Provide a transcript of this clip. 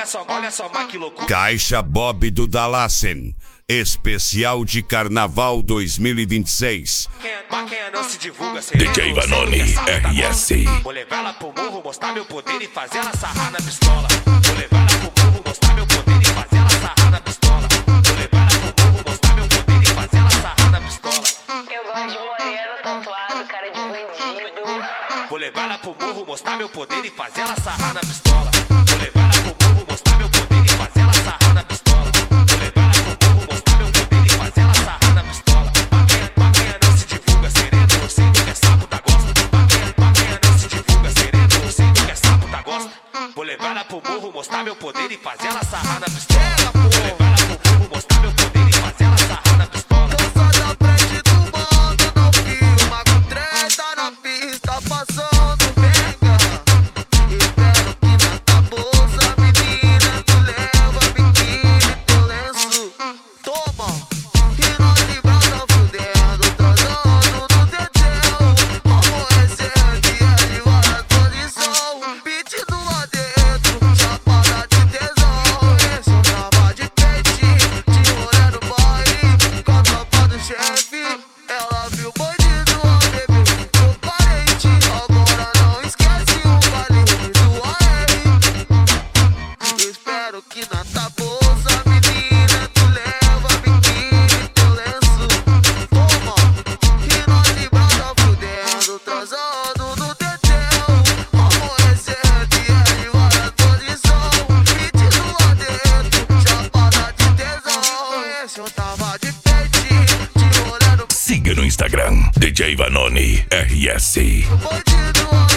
só, mas que loucura. Caixa Bob do Dalassen, especial de Carnaval 2026. Quem não se divulga, DJ Vanoni, RS. Vou levar ela pro morro, mostrar meu poder e fazer ela sarrar na pistola. Vou levar ela pro morro, mostrar meu poder e fazer ela sarrar na pistola. Vou levar ela pro morro, mostrar meu poder e fazer ela sarrar na pistola. Eu gosto de moreno, tatuado, cara de bandido. Vou levar ela pro morro, mostrar meu poder e fazer ela sarrar na pistola. Vou levar ela pro morro, mostrar meu poder e fazer ela sarrar na pistola. Vou levar ela pro morro, mostrar meu poder e fazer ela sarrar na pistola. Pra quem não se divulga sereno, eu sei do que é sapo da gosta. Pra quem não se divulga sereno, eu sei do que é sapo da gosta. Vou levar ela pro morro, mostrar meu poder e fazer ela sarrar na pistola. Vou levar ela pro morro, mostrar meu poder e fazer ela sarrar na pistola. Eu sou da frente do bando, não filma com treta na pista, passando venga. Espero que na tua bolsa, menina, tu leva biquíni, teu lenço. Toma, e nós de brasa fudendo, transando no teteu. Como esse aqui é de várias posição, pedindo lá dentro, chapada de tesão. Esse eu tava de peitinho, de rolê no baile, com a tropa do chefe. Ela viu o bandido, a bebê ficou parente. Agora não esquece o baile do AR. Espero que na tua bolsa, menina, tu leva biquíni, teu lenço. Toma, e nós de brasa fudendo, transando no teteu. Como esse aqui é de várias posição, pedindo lá dentro, chapada de tesão. Esse eu tava de peitinho, de rolê no Siga no Instagram, DJ Vanoni, RS. bandido.